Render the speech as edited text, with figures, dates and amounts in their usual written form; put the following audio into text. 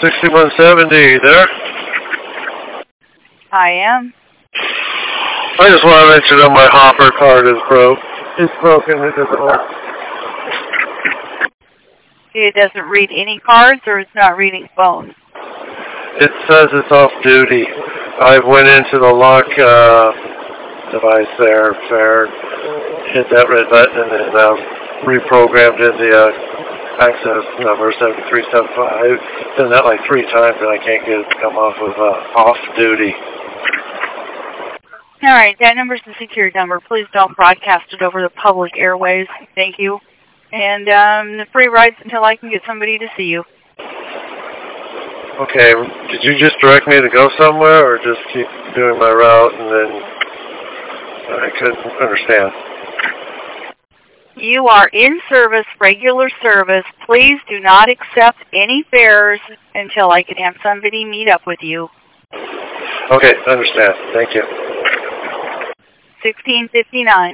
6170, there? I am. I just want to mention that my hopper card is broke. It's broken, it doesn't work. It doesn't read any cards, or it's not reading phones? It says it's off duty. I went into the lock device there, hit that red button, and reprogrammed in the access number 7375. Done that like 3 times, and I can't get it to come off of off duty. All right, that number's the secured number. Please don't broadcast it over the public airways. Thank you. And the free rides until I can get somebody to see you. Okay, did you just direct me to go somewhere, or just keep doing my route, and then I couldn't understand? You are in service, regular service. Please do not accept any fares until I can have somebody meet up with you. Okay, understand. Thank you. 1659.